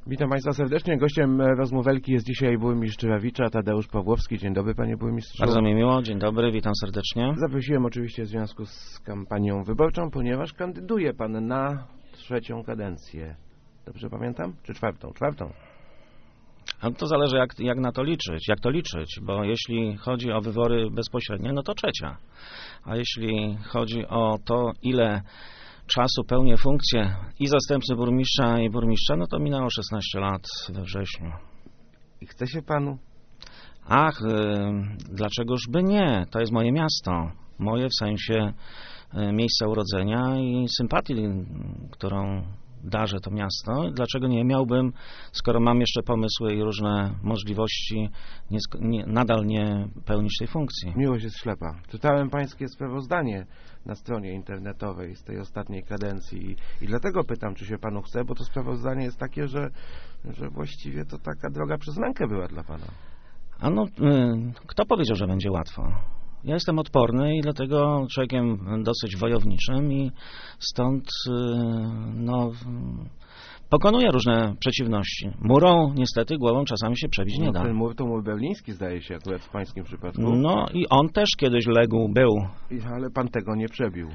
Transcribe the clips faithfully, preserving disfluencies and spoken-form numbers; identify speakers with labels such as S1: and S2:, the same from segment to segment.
S1: Witam Państwa serdecznie. Gościem rozmówelki jest dzisiaj burmistrz Rawicza, Tadeusz Pawłowski. Dzień dobry, panie burmistrzu.
S2: Bardzo mi miło. Dzień dobry, witam serdecznie.
S1: Zaprosiłem oczywiście w związku z kampanią wyborczą, ponieważ kandyduje pan na trzecią kadencję. Dobrze pamiętam? Czy czwartą? Czwartą.
S2: A to zależy jak, jak na to liczyć, jak to liczyć, bo jeśli chodzi o wybory bezpośrednie, no to trzecia. A jeśli chodzi o to, ile czasu pełnię funkcję i zastępcy burmistrza, i burmistrza, no to minęło szesnaście lat we wrześniu.
S1: I chce się panu?
S2: Ach, yy, dlaczegoż by nie? To jest moje miasto. Moje w sensie yy, miejsca urodzenia i sympatii, którą darzę to miasto. Dlaczego nie miałbym, skoro mam jeszcze pomysły i różne możliwości, nie, nie, nadal nie pełnić tej funkcji?
S1: Miłość jest ślepa. Czytałem pańskie sprawozdanie na stronie internetowej z tej ostatniej kadencji i, i dlatego pytam, czy się panu chce, bo to sprawozdanie jest takie, że, że właściwie to taka droga przez mękę była dla pana.
S2: A no, y, kto powiedział, że będzie łatwo? Ja jestem odporny i dlatego człowiekiem dosyć wojowniczym i stąd y, no, pokonuję różne przeciwności. Murą niestety głową czasami się przebić nie
S1: no,
S2: da.
S1: Ten mur to mur berliński, zdaje się akurat w pańskim przypadku.
S2: No i on też kiedyś legł, był.
S1: I, ale pan tego nie przebił.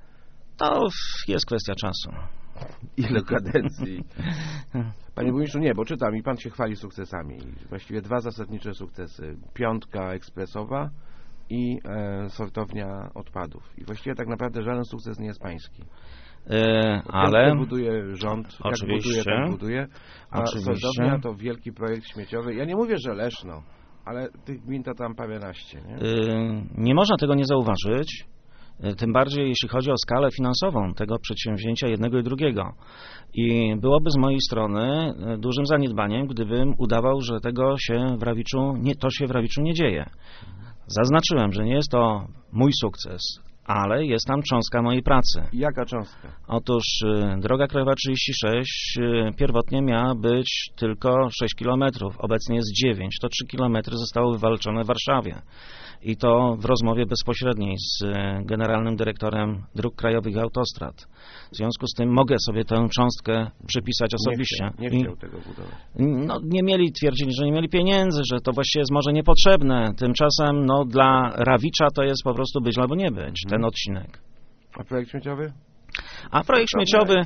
S2: To jest kwestia czasu.
S1: Ile kadencji? Panie burmistrzu, nie, bo czytam i pan się chwali sukcesami. Właściwie dwa zasadnicze sukcesy. Piątka ekspresowa i e, sortownia odpadów. I właściwie tak naprawdę żaden sukces nie jest pański.
S2: Yy, ale
S1: jak buduje rząd,
S2: oczywiście,
S1: jak buduje, tak buduje, a
S2: oczywiście.
S1: sortownia to wielki projekt śmieciowy. Ja nie mówię, że Leszno, ale tych gmin to tam paręnaście, nie?
S2: Yy, nie można tego nie zauważyć, yy, tym bardziej jeśli chodzi o skalę finansową tego przedsięwzięcia jednego i drugiego. I byłoby z mojej strony yy, dużym zaniedbaniem, gdybym udawał, że tego się w Rawiczu nie, to się w Rawiczu nie dzieje. Zaznaczyłem, że nie jest to mój sukces, ale jest tam cząstka mojej pracy.
S1: Jaka cząstka?
S2: Otóż y, droga krajowa trzydzieści sześć y, pierwotnie miała być tylko sześć kilometrów, obecnie jest dziewięć. To trzy kilometry zostało wywalczone w Warszawie. I to w rozmowie bezpośredniej z y, generalnym dyrektorem dróg krajowych i autostrad. W związku z tym mogę sobie tę cząstkę przypisać osobiście.
S1: Nie chciał, nie chciał tego budować.
S2: No, nie mieli, twierdzili, że nie mieli pieniędzy, że to właściwie jest może niepotrzebne. Tymczasem no, dla Rawicza to jest po prostu być albo nie być, ten odcinek.
S1: A projekt śmieciowy?
S2: A projekt śmieciowy,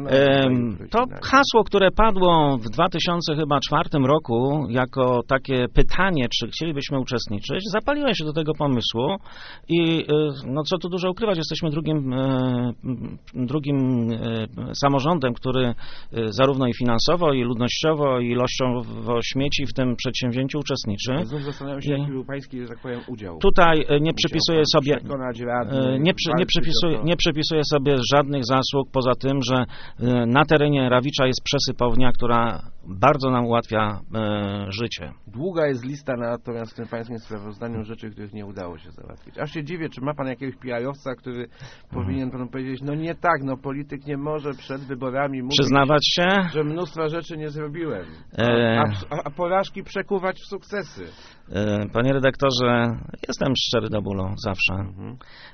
S2: to hasło, które padło w dwa tysiące czwartym roku jako takie pytanie, czy chcielibyśmy uczestniczyć, zapaliłem się do tego pomysłu i no co tu dużo ukrywać, jesteśmy drugim, drugim samorządem, który zarówno i finansowo, i ludnościowo, i ilościowo śmieci w tym przedsięwzięciu uczestniczy.
S1: Znów zastanawiam się, jaki był pański, że tak powiem, udział.
S2: Tutaj nie przypisuję sobie,
S1: radnych,
S2: nie, przy, nie, przypisuję, nie przypisuję sobie żadnych zasług, poza tym, że na terenie Rawicza jest przesypownia, która bardzo nam ułatwia e, życie.
S1: Długa jest lista natomiast w tym pańskim sprawozdaniu rzeczy, których nie udało się załatwić. Aż się dziwię, czy ma pan jakiegoś P R-owca, który hmm. powinien panu powiedzieć, no nie tak, no polityk nie może przed wyborami mówić,
S2: przyznawać się,
S1: że mnóstwa rzeczy nie zrobiłem, a, a, a, a porażki przekuwać w sukcesy.
S2: E, panie redaktorze, jestem szczery do bólu zawsze. Mhm.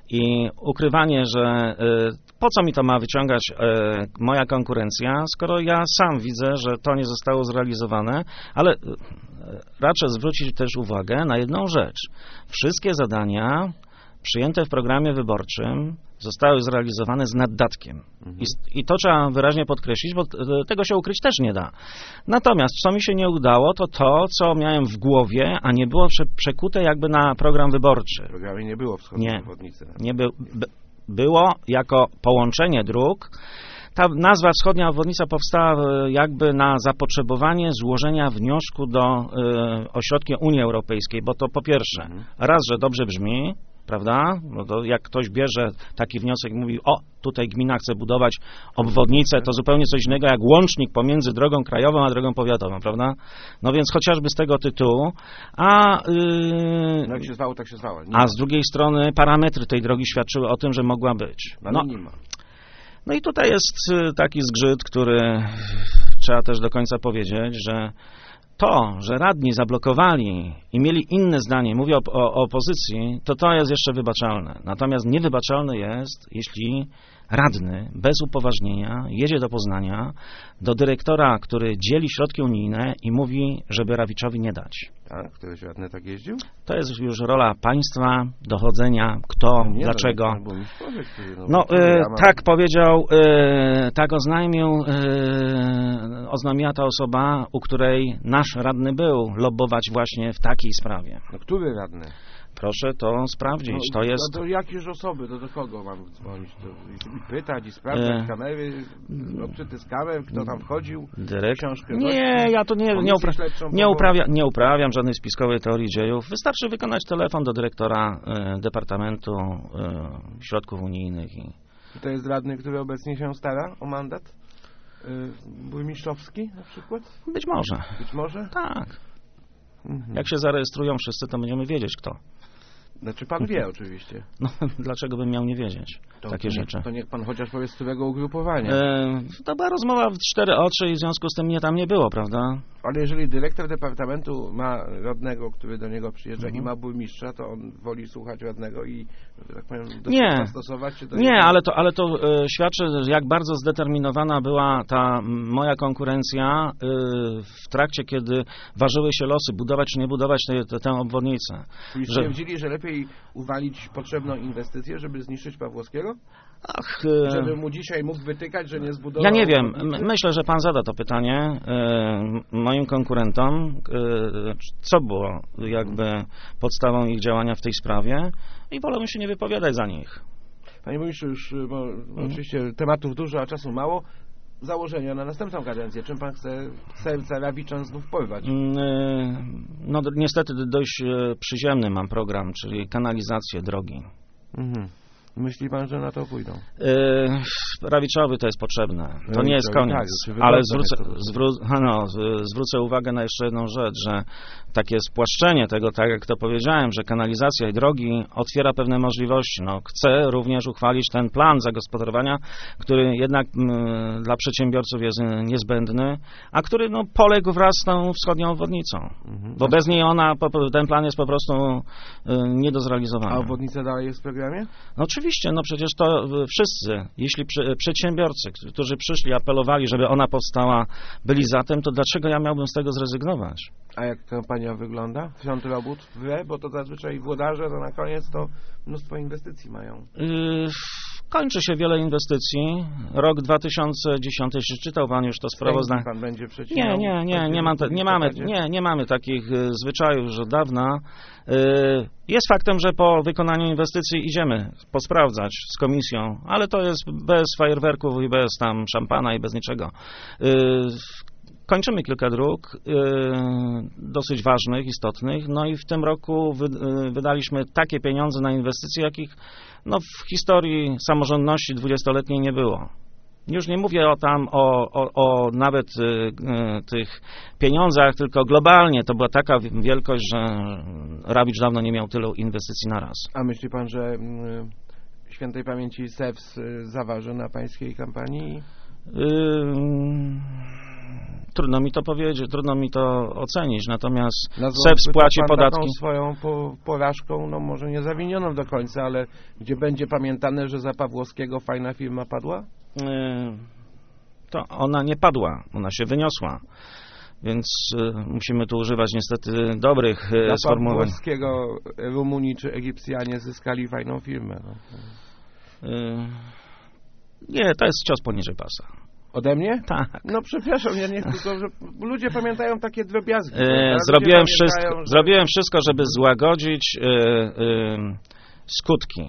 S2: I ukrywanie, że e, po co mi to ma wyciągać e, moja konkurencja, skoro ja sam widzę, że to nie zostało zrealizowane, ale e, raczej zwrócić też uwagę na jedną rzecz. Wszystkie zadania przyjęte w programie wyborczym zostały zrealizowane z naddatkiem. Mhm. I, I to trzeba wyraźnie podkreślić, bo tego się ukryć też nie da. Natomiast co mi się nie udało, to to, co miałem w głowie, a nie było prze, przekute jakby na program wyborczy.
S1: W programie nie było wschodniej
S2: nie,
S1: obwodnicy.
S2: Nie by, by, było jako połączenie dróg. Ta nazwa wschodnia obwodnica powstała jakby na zapotrzebowanie złożenia wniosku do y, ośrodka Unii Europejskiej, bo to po pierwsze, mhm. raz, że dobrze brzmi, prawda? No to jak ktoś bierze taki wniosek i mówi, o, tutaj gmina chce budować obwodnicę, to zupełnie coś innego jak łącznik pomiędzy drogą krajową a drogą powiatową, prawda? No więc chociażby z tego tytułu, a... Yy,
S1: no jak się zwało, tak się zwało. Nie
S2: a
S1: ma.
S2: Z drugiej strony parametry tej drogi świadczyły o tym, że mogła być.
S1: No, nie ma.
S2: No i tutaj jest taki zgrzyt, który trzeba też do końca powiedzieć, że to, że radni zablokowali i mieli inne zdanie, mówię o, o, o opozycji, to to jest jeszcze wybaczalne. Natomiast niewybaczalne jest, jeśli radny bez upoważnienia jedzie do Poznania, do dyrektora, który dzieli środki unijne i mówi, żeby Rawiczowi nie dać.
S1: A któryś radny tak jeździł?
S2: To jest już rola państwa, dochodzenia, kto,
S1: No nie,
S2: dlaczego.
S1: No, bo mi człowiek, który, no,
S2: No,
S1: który
S2: e,
S1: ja mam-
S2: tak powiedział, e, tak oznajmił, e, oznajmiła ta osoba, u której nasz radny był, lobbować właśnie w takiej sprawie.
S1: No, który radny?
S2: Proszę to sprawdzić,
S1: No,
S2: to jest...
S1: No, do jakież osoby, do, do kogo mam dzwonić? To, i, I pytać, i sprawdzać
S2: E.
S1: kamery, odczyty z kamer, kto tam wchodził,
S2: Dyrekt...
S1: książkę
S2: Nie,
S1: gości,
S2: ja to nie, nie,
S1: komisję
S2: upra...
S1: śledczą
S2: nie,
S1: powołać.
S2: uprawia, nie uprawiam żadnej spiskowej teorii dziejów. Wystarczy wykonać telefon do dyrektora e, Departamentu e, Środków Unijnych. I...
S1: I to jest radny, który obecnie się stara o mandat? Yy, burmistrzowski na przykład?
S2: Być może.
S1: Być może?
S2: Tak.
S1: Mhm.
S2: Jak się zarejestrują wszyscy, to będziemy wiedzieć, kto.
S1: Znaczy pan wie oczywiście.
S2: No, dlaczego bym miał nie wiedzieć
S1: To,
S2: takie
S1: to
S2: rzeczy?
S1: Nie, to niech pan chociaż powie, z którego ugrupowania.
S2: E, to była rozmowa w cztery oczy i w związku z tym mnie tam nie było, prawda?
S1: Ale jeżeli dyrektor departamentu ma radnego, który do niego przyjeżdża
S2: Mhm.
S1: i ma burmistrza, to on woli słuchać radnego i, że tak powiem, do
S2: Nie.
S1: słowa stosować się do
S2: Nie,
S1: jego-
S2: ale to, ale to e, świadczy, jak bardzo zdeterminowana była ta m, moja konkurencja e, w trakcie, kiedy ważyły się losy, budować czy nie budować te, te, tę obwodnicę.
S1: Czyli
S2: że-
S1: stwierdzili, że lepiej uwalić potrzebną inwestycję, żeby zniszczyć Pawłowskiego?
S2: Ach,
S1: Żeby
S2: e,
S1: mu dzisiaj mógł wytykać, że nie zbudował...
S2: ja nie wiem,
S1: obwodnicy?
S2: M- myślę, że pan zada to pytanie e, moim konkurentom, e, co było jakby podstawą ich działania w tej sprawie i wolę się nie wypowiadać za nich.
S1: Panie burmistrzu, już bo,
S2: Mhm.
S1: oczywiście tematów dużo, a czasu mało. Założenia na następną kadencję. Czym pan chce serca Rawiczan znów porwać?
S2: Mm, e, No d- niestety dość e, przyziemny mam program, czyli kanalizację drogi.
S1: Mhm. Myśli pan, że na to pójdą?
S2: Yy, Rawiczowi to jest potrzebne. To nie jest
S1: Rawiczowi,
S2: koniec.
S1: tak,
S2: Ale
S1: wygląda
S2: zwrócę,
S1: jak to.
S2: zwró- no, z- zwrócę uwagę na jeszcze jedną rzecz, że takie spłaszczenie tego, tak jak to powiedziałem, że kanalizacja i drogi otwiera pewne możliwości. No, chcę również uchwalić ten plan zagospodarowania, który jednak mm, dla przedsiębiorców jest y, niezbędny, a który no, poległ wraz z tą wschodnią obwodnicą.
S1: Mhm.
S2: Bo bez niej ona, po- po- ten plan jest po prostu y, nie do zrealizowania.
S1: A obwodnica dalej jest w programie?
S2: No oczywiście, no przecież to y, wszyscy, jeśli przy, przedsiębiorcy, którzy przyszli, apelowali, żeby ona powstała, byli za tym, to dlaczego ja miałbym z tego zrezygnować?
S1: A jak kampania wygląda? Front robót w grę? Bo to zazwyczaj włodarze to na koniec to mnóstwo inwestycji mają.
S2: Yy, kończy się wiele inwestycji. Rok dwa tysiące dziesiąty, jeśli czytał pan już to sprawozdań.
S1: Pan będzie przecinał?
S2: Nie, nie, nie, nie, mam ta, nie, mamy, nie, nie mamy takich y, zwyczajów już od dawna. Y, jest faktem, że po wykonaniu inwestycji idziemy posprawdzać z komisją, ale to jest bez fajerwerków i bez tam szampana i bez niczego. Y, Kończymy kilka dróg, y, dosyć ważnych, istotnych, no i w tym roku wy, y, wydaliśmy takie pieniądze na inwestycje, jakich no, w historii samorządności dwudziestoletniej nie było. Już nie mówię o tam, o, o, o nawet y, y, tych pieniądzach, tylko globalnie to była taka wielkość, że Rawicz dawno nie miał tylu inwestycji na raz.
S1: A myśli pan, że mm, świętej pamięci SEWS y, zaważy na pańskiej kampanii?
S2: Ym, Trudno mi to powiedzieć, trudno mi to ocenić, natomiast
S1: Nazwałby
S2: SEWS
S1: to
S2: płaci
S1: pan
S2: podatki.
S1: taką swoją po, porażką, no może nie zawinioną do końca, ale gdzie będzie pamiętane, że za Pawłowskiego fajna firma padła?
S2: Yy, to ona nie padła, ona się wyniosła. Więc y, musimy tu używać niestety dobrych y,
S1: Za
S2: sformułowań.
S1: Pawłowskiego Rumuni czy Egipcjanie zyskali fajną firmę. No.
S2: Y, nie, to jest cios poniżej pasa.
S1: Ode mnie?
S2: Tak.
S1: No przepraszam, ja nie chcę, tylko, że ludzie pamiętają takie drobiazgi.
S2: E,
S1: prawda?
S2: zrobiłem,
S1: Ludzie
S2: wszystko,
S1: pamiętają, że-
S2: zrobiłem wszystko, żeby złagodzić e, e, skutki.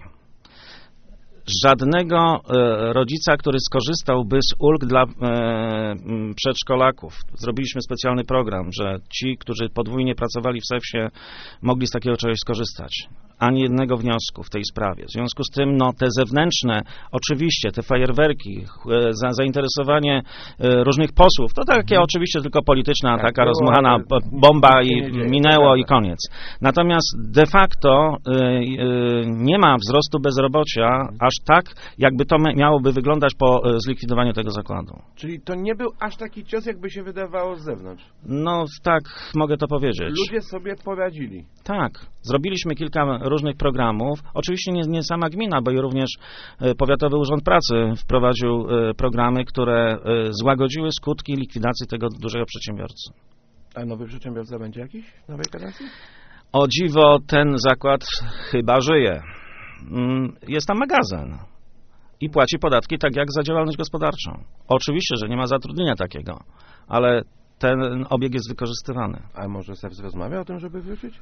S2: Żadnego e, rodzica, który skorzystałby z ulg dla e, m, przedszkolaków. Zrobiliśmy specjalny program, że ci, którzy podwójnie pracowali w SEWS-ie, mogli z takiego czegoś skorzystać. Ani jednego wniosku w tej sprawie. W związku z tym, no, te zewnętrzne, oczywiście, te fajerwerki, e, za, zainteresowanie e, różnych posłów, to takie
S1: Mhm.
S2: oczywiście tylko polityczna,
S1: Tak,
S2: taka
S1: było,
S2: rozmuchana
S1: ale
S2: p- bomba
S1: nic się
S2: i
S1: nie dzieje,
S2: minęło
S1: to
S2: i
S1: prawda.
S2: koniec. Natomiast de facto e, e, nie ma wzrostu bezrobocia aż tak, jakby to me- miałoby wyglądać po e, zlikwidowaniu tego zakładu.
S1: Czyli to nie był aż taki cios, jakby się wydawało z zewnątrz.
S2: No tak, mogę to powiedzieć.
S1: Ludzie sobie poradzili.
S2: Tak, zrobiliśmy kilka różnych programów. Oczywiście nie, nie sama gmina, bo i również e, Powiatowy Urząd Pracy wprowadził e, programy, które e, złagodziły skutki likwidacji tego dużego przedsiębiorcy.
S1: A nowy przedsiębiorca będzie jakiś w nowej kadencji?
S2: O dziwo, ten zakład chyba żyje. Mm, Jest tam magazyn i płaci podatki tak jak za działalność gospodarczą. Oczywiście, że nie ma zatrudnienia takiego, ale ten obieg jest wykorzystywany.
S1: A może S E W rozmawia o tym, żeby wrócić?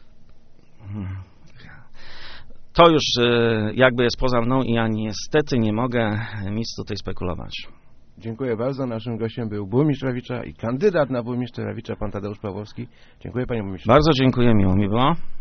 S2: To już e, jakby jest poza mną i ja niestety nie mogę nic tutaj spekulować.
S1: Dziękuję bardzo. Naszym gościem był burmistrz Rawicza i kandydat na burmistrza Rawicza, pan Tadeusz Pawłowski. Dziękuję, panie burmistrzu.
S2: Bardzo dziękuję, miło mi było.